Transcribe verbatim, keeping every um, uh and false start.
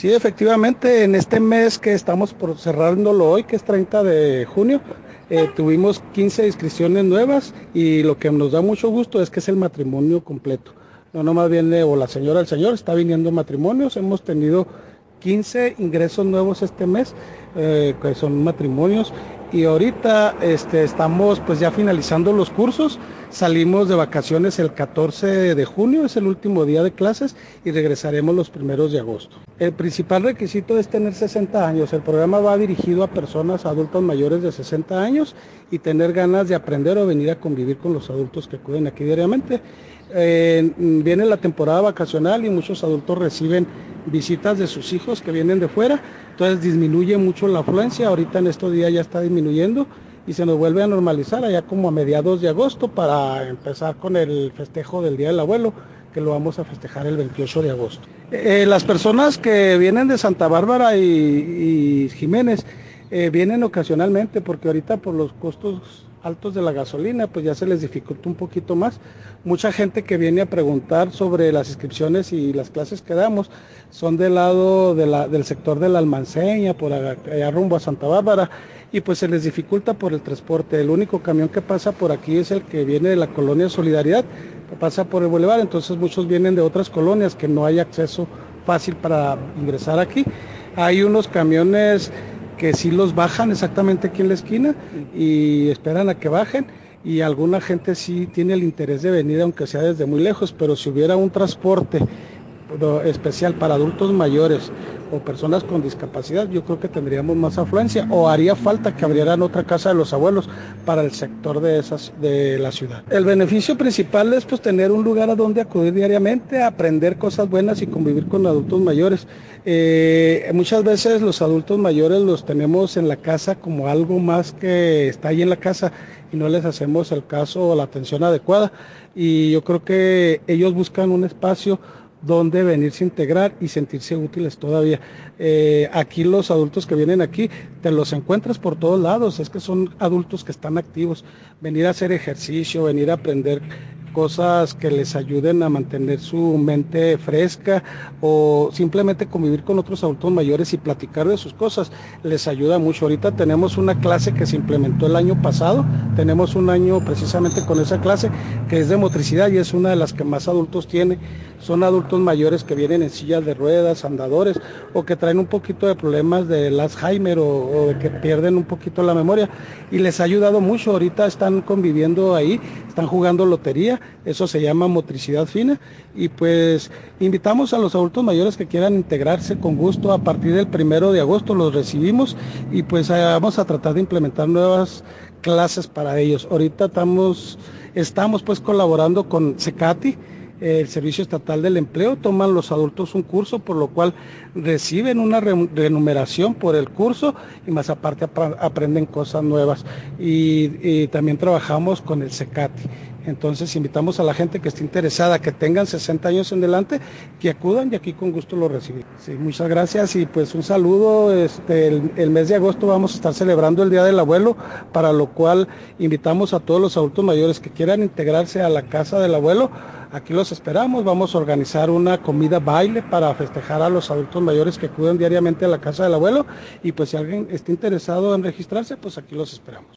Sí, efectivamente, en este mes que estamos por cerrándolo hoy, que es treinta de junio, eh, tuvimos quince inscripciones nuevas y lo que nos da mucho gusto es que es el matrimonio completo. No nomás viene o la señora o el señor, está viniendo matrimonios. Hemos tenido quince ingresos nuevos este mes, eh, que son matrimonios, y ahorita este, estamos pues ya finalizando los cursos. Salimos de vacaciones el catorce de junio, es el último día de clases, y regresaremos los primeros de agosto. El principal requisito es tener sesenta años. El programa va dirigido a personas adultos mayores de sesenta años y tener ganas de aprender o venir a convivir con los adultos que acuden aquí diariamente. Eh, viene la temporada vacacional y muchos adultos reciben visitas de sus hijos que vienen de fuera, entonces disminuye mucho la afluencia. Ahorita en estos días ya está disminuyendo y se nos vuelve a normalizar allá como a mediados de agosto para empezar con el festejo del Día del Abuelo, que lo vamos a festejar el veintiocho de agosto. Eh, las personas que vienen de Santa Bárbara y, y Jiménez eh, vienen ocasionalmente, porque ahorita por los costos altos de la gasolina pues ya se les dificulta un poquito más. Mucha gente que viene a preguntar sobre las inscripciones y las clases que damos son del lado de la, del sector de la Almanceña, por allá, allá rumbo a Santa Bárbara, y pues se les dificulta por el transporte. El único camión que pasa por aquí es el que viene de la colonia Solidaridad, que pasa por el bulevar, entonces muchos vienen de otras colonias que no hay acceso fácil para ingresar aquí. Hay unos camiones que sí los bajan exactamente aquí en la esquina y esperan a que bajen, y alguna gente sí tiene el interés de venir aunque sea desde muy lejos, pero si hubiera un transporte especial para adultos mayores o personas con discapacidad, yo creo que tendríamos más afluencia, o haría falta que abrieran otra casa de los abuelos para el sector de esas de la ciudad. El beneficio principal es pues tener un lugar a donde acudir diariamente, aprender cosas buenas y convivir con adultos mayores. Eh, muchas veces los adultos mayores los tenemos en la casa como algo más que está ahí en la casa y no les hacemos el caso o la atención adecuada, y yo creo que ellos buscan un espacio donde venirse a integrar y sentirse útiles todavía. Eh, aquí los adultos que vienen aquí, te los encuentras por todos lados, es que son adultos que están activos. Venir a hacer ejercicio, venir a aprender cosas que les ayuden a mantener su mente fresca, o simplemente convivir con otros adultos mayores y platicar de sus cosas, les ayuda mucho. Ahorita tenemos una clase que se implementó el año pasado, tenemos un año precisamente con esa clase, que es de motricidad y es una de las que más adultos tiene. Son adultos mayores que vienen en sillas de ruedas, andadores, o que traen un poquito de problemas del Alzheimer, o, o de que pierden un poquito la memoria, y les ha ayudado mucho. Ahorita están conviviendo ahí, están jugando lotería, eso se llama motricidad fina, y pues invitamos a los adultos mayores que quieran integrarse con gusto. A partir del primero de agosto los recibimos y pues vamos a tratar de implementar nuevas clases para ellos. Ahorita estamos, estamos pues colaborando con CECATI, el Servicio Estatal del Empleo. Toman los adultos un curso, por lo cual reciben una remuneración por el curso y más aparte ap aprenden cosas nuevas, y, y también trabajamos con el CECATI. Entonces invitamos a la gente que esté interesada, que tengan sesenta años en adelante, que acudan, y aquí con gusto lo recibimos. Sí, muchas gracias y pues un saludo. Este, el, el mes de agosto vamos a estar celebrando el Día del Abuelo, para lo cual invitamos a todos los adultos mayores que quieran integrarse a la casa del abuelo. Aquí los esperamos. Vamos a organizar una comida baile para festejar a los adultos mayores que acuden diariamente a la casa del abuelo, y pues si alguien está interesado en registrarse, pues aquí los esperamos.